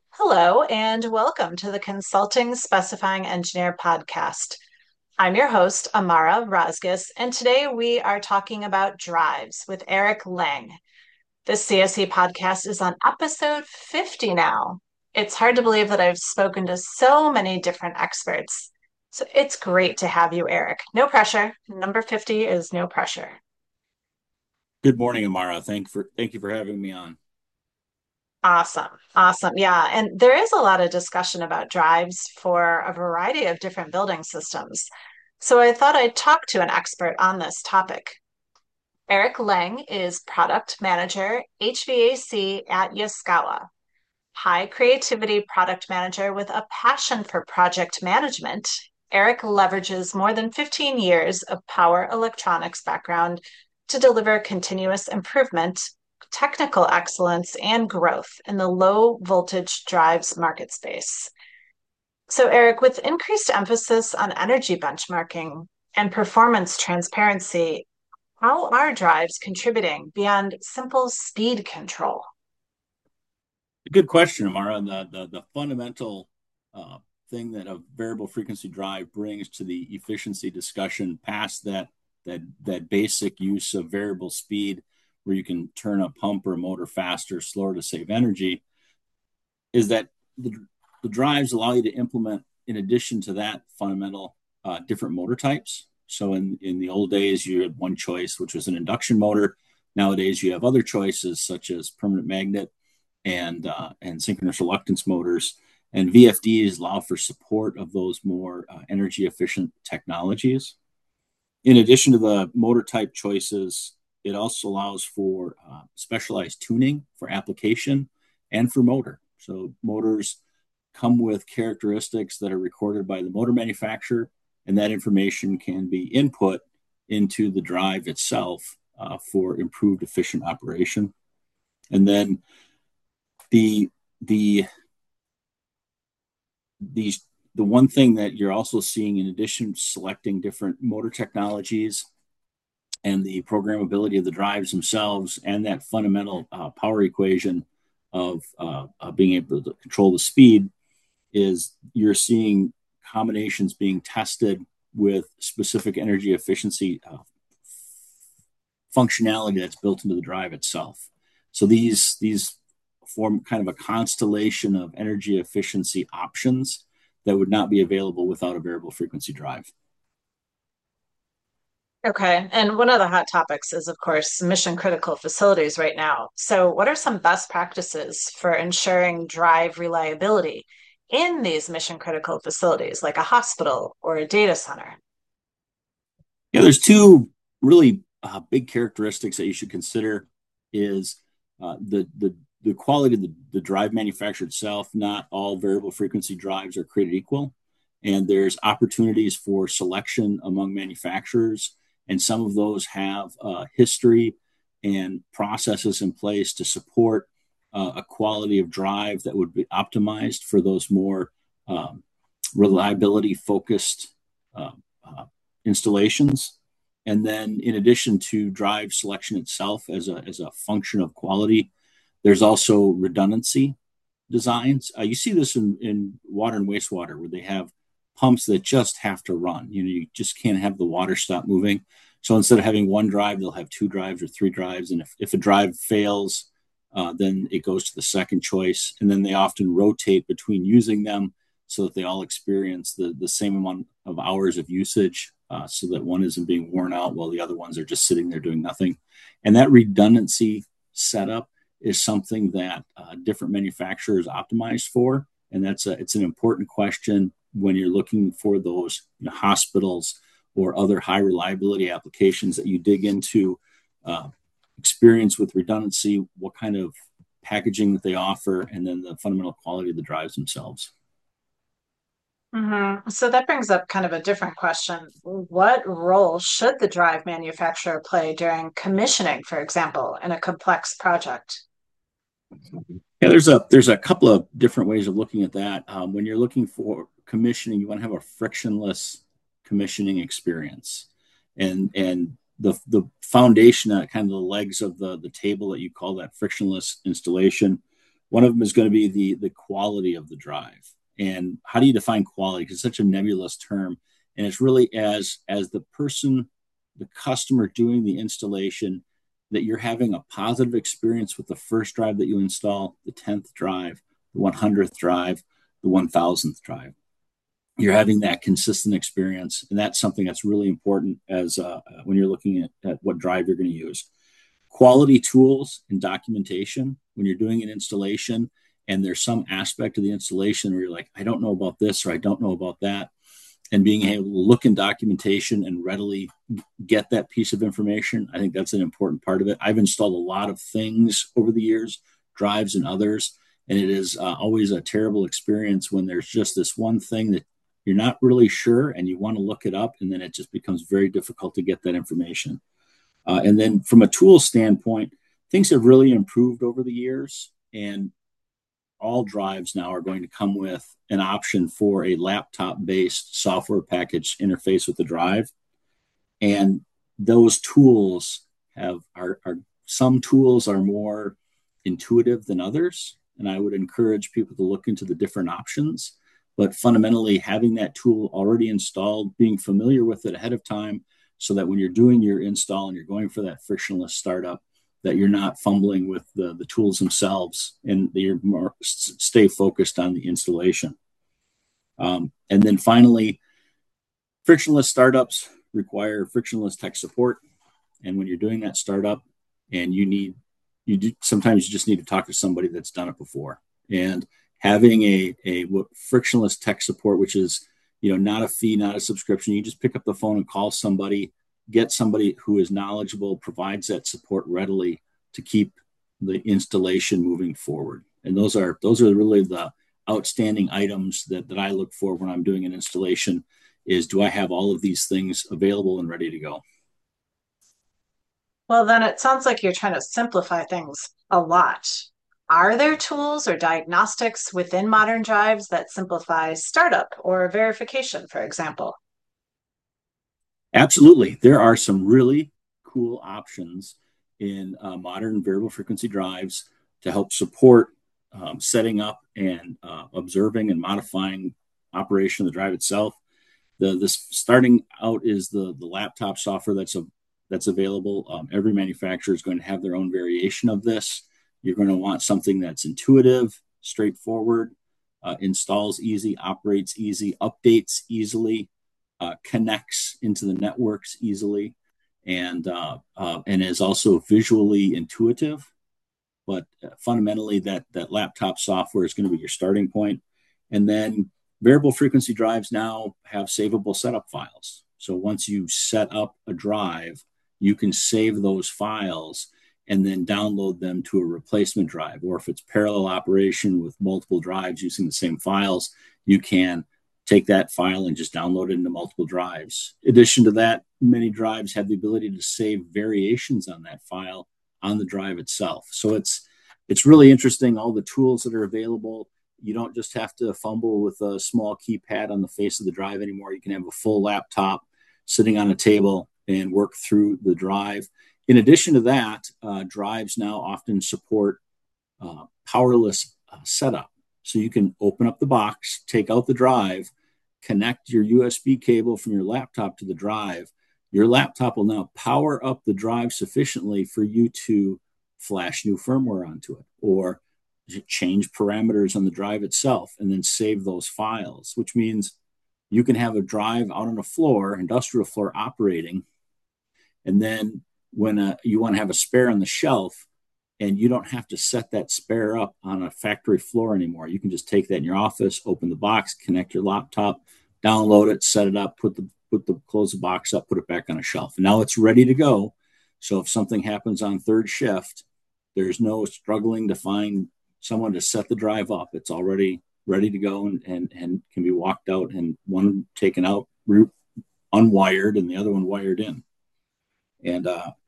Hello, and welcome to the Consulting Specifying Engineer podcast. I'm your host, Amara Rasgis, and today we are talking about drives with Eric Lang. This CSE podcast is on episode 50 now. It's hard to believe that I've spoken to so many different experts. So it's great to have you, Eric. No pressure. Number 50 is no pressure. Good morning, Amara. Thank you for having me on. Awesome. Awesome. Yeah. And there is a lot of discussion about drives for a variety of different building systems. So I thought I'd talk to an expert on this topic. Eric Lang is product manager, HVAC at Yaskawa, high creativity product manager with a passion for project management. Eric leverages more than 15 years of power electronics background to deliver continuous improvement, technical excellence, and growth in the low voltage drives market space. So, Eric, with increased emphasis on energy benchmarking and performance transparency, how are drives contributing beyond simple speed control? Good question, Amara. The fundamental uh, thing that a variable frequency drive brings to the efficiency discussion, past that basic use of variable speed, where you can turn a pump or a motor faster, slower to save energy, is that the, the drives allow you to implement, in addition to that fundamental, different motor types. So in the old days, you had one choice, which was an induction motor. Nowadays, you have other choices such as permanent magnet and synchronous reluctance motors. And VFDs allow for support of those more energy efficient technologies. In addition to the motor type choices, it also allows for specialized tuning for application and for motor. So motors come with characteristics that are recorded by the motor manufacturer, and that information can be input into the drive itself for improved efficient operation. And then the the these the one thing that you're also seeing, in addition to selecting different motor technologies and the programmability of the drives themselves and that fundamental power equation of being able to control the speed, is you're seeing combinations being tested with specific energy efficiency functionality that's built into the drive itself. So these form kind of a constellation of energy efficiency options that would not be available without a variable frequency drive. Okay. And one of the hot topics is, of course, mission critical facilities right now. So, what are some best practices for ensuring drive reliability in these mission critical facilities, like a hospital or a data center? Yeah, there's two really big characteristics that you should consider. Is the quality of the drive manufacturer itself. Not all variable frequency drives are created equal, and there's opportunities for selection among manufacturers, and some of those have history and processes in place to support a quality of drive that would be optimized for those more um, reliability focused uh, uh, installations. And then, in addition to drive selection itself as a function of quality, there's also redundancy designs. You see this in water and wastewater, where they have pumps that just have to run. You know, you just can't have the water stop moving. So instead of having one drive, they'll have two drives or three drives. And if a drive fails, then it goes to the second choice. And then they often rotate between using them so that they all experience the same amount of hours of usage, so that one isn't being worn out while the other ones are just sitting there doing nothing. And that redundancy setup is something that different manufacturers optimize for. And it's an important question when you're looking for those, you know, hospitals or other high reliability applications that you dig into experience with redundancy, what kind of packaging that they offer, and then the fundamental quality of the drives themselves. So that brings up kind of a different question. What role should the drive manufacturer play during commissioning, for example, in a complex project? Yeah, there's a couple of different ways of looking at that. When you're looking for commissioning, you want to have a frictionless commissioning experience, and the foundation, kind of the legs of the table that you call that frictionless installation, One of them is going to be the quality of the drive. And how do you define quality? Because it's such a nebulous term. And it's really as the person, the customer doing the installation, that you're having a positive experience with the first drive that you install, the 10th drive, the 100th drive, the 1000th drive. You're having that consistent experience. And that's something that's really important as when you're looking at what drive you're going to use. Quality tools and documentation when you're doing an installation and there's some aspect of the installation where you're like, I don't know about this or I don't know about that. And being able to look in documentation and readily get that piece of information, I think that's an important part of it. I've installed a lot of things over the years, drives and others, and it is always a terrible experience when there's just this one thing that you're not really sure and you want to look it up, and then it just becomes very difficult to get that information. And then from a tool standpoint, things have really improved over the years, and all drives now are going to come with an option for a laptop-based software package interface with the drive. And those tools are some tools are more intuitive than others. And I would encourage people to look into the different options. But fundamentally, having that tool already installed, being familiar with it ahead of time, so that when you're doing your install and you're going for that frictionless startup, that you're not fumbling with the tools themselves and that you're more stay focused on the installation. And then finally, frictionless startups require frictionless tech support. And when you're doing that startup and sometimes you just need to talk to somebody that's done it before. And having a frictionless tech support, which is, not a fee, not a subscription, you just pick up the phone and call somebody, get somebody who is knowledgeable, provides that support readily to keep the installation moving forward. And those are really the outstanding items that I look for when I'm doing an installation is, do I have all of these things available and ready to go? Well, then it sounds like you're trying to simplify things a lot. Are there tools or diagnostics within modern drives that simplify startup or verification, for example? Absolutely. There are some really cool options in modern variable frequency drives to help support setting up and observing and modifying operation of the drive itself. This starting out is the laptop software that's available. Every manufacturer is going to have their own variation of this. You're going to want something that's intuitive, straightforward, installs easy, operates easy, updates easily, connects into the networks easily, and is also visually intuitive. But fundamentally, that laptop software is going to be your starting point. And then variable frequency drives now have savable setup files. So once you set up a drive, you can save those files and then download them to a replacement drive. Or if it's parallel operation with multiple drives using the same files, you can take that file and just download it into multiple drives. In addition to that, many drives have the ability to save variations on that file on the drive itself. So it's really interesting, all the tools that are available. You don't just have to fumble with a small keypad on the face of the drive anymore. You can have a full laptop sitting on a table and work through the drive. In addition to that, drives now often support powerless setup. So you can open up the box, take out the drive, connect your USB cable from your laptop to the drive. Your laptop will now power up the drive sufficiently for you to flash new firmware onto it or change parameters on the drive itself and then save those files, which means you can have a drive out on a floor, industrial floor operating, and then when you want to have a spare on the shelf, and you don't have to set that spare up on a factory floor anymore. You can just take that in your office, open the box, connect your laptop, download it, set it up, close the box up, put it back on a shelf. And now it's ready to go. So if something happens on third shift, there's no struggling to find someone to set the drive up. It's already ready to go and can be walked out and one taken out, unwired, and the other one wired in. And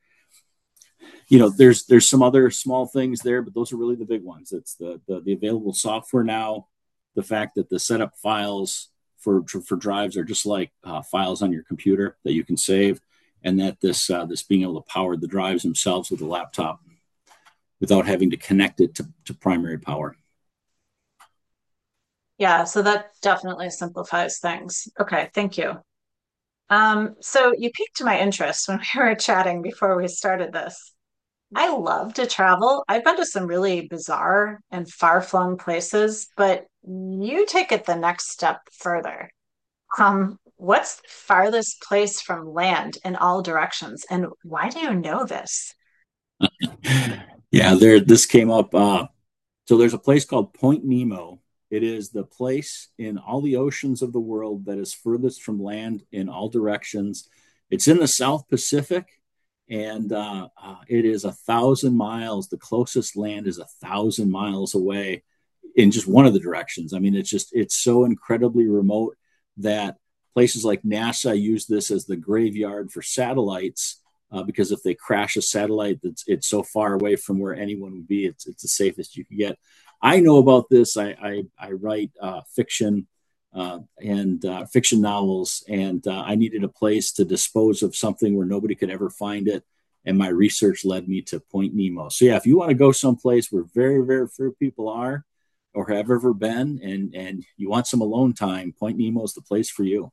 there's some other small things there, but those are really the big ones. It's the available software now, the fact that the setup files for drives are just like files on your computer that you can save, and that this being able to power the drives themselves with a laptop without having to connect it to primary power. Yeah, so that definitely simplifies things. Okay, thank you. So you piqued my interest when we were chatting before we started this. I love to travel. I've been to some really bizarre and far-flung places, but you take it the next step further. What's the farthest place from land in all directions, and why do you know this? Yeah, there. This came up. So there's a place called Point Nemo. It is the place in all the oceans of the world that is furthest from land in all directions. It's in the South Pacific, and it is 1,000 miles. The closest land is 1,000 miles away in just one of the directions. I mean, it's so incredibly remote that places like NASA use this as the graveyard for satellites. Because if they crash a satellite it's so far away from where anyone would be, it's the safest you can get. I know about this. I write fiction and fiction novels, and I needed a place to dispose of something where nobody could ever find it. And my research led me to Point Nemo. So yeah, if you want to go someplace where very, very few people are or have ever been, and you want some alone time, Point Nemo is the place for you.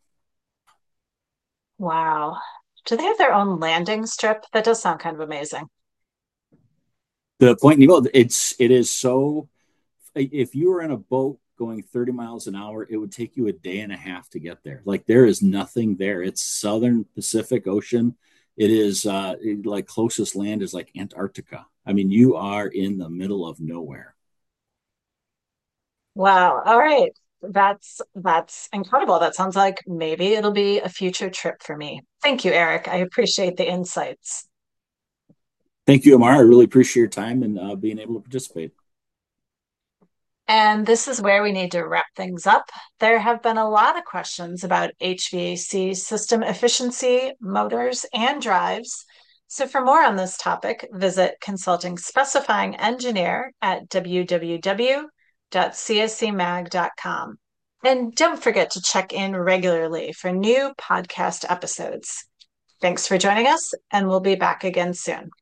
Wow. Do they have their own landing strip? That does sound kind of amazing. The Point Nemo, it is so. If you were in a boat going 30 miles an hour, it would take you a day and a half to get there. Like there is nothing there. It's Southern Pacific Ocean. It is like closest land is like Antarctica. I mean, you are in the middle of nowhere. Wow. All right. That's incredible. That sounds like maybe it'll be a future trip for me. Thank you, Eric. I appreciate the insights. Thank you, Amar. I really appreciate your time and being able to participate. And this is where we need to wrap things up. There have been a lot of questions about HVAC system efficiency, motors, and drives. So for more on this topic, visit Consulting Specifying Engineer at www.cscmag.com. And don't forget to check in regularly for new podcast episodes. Thanks for joining us, and we'll be back again soon.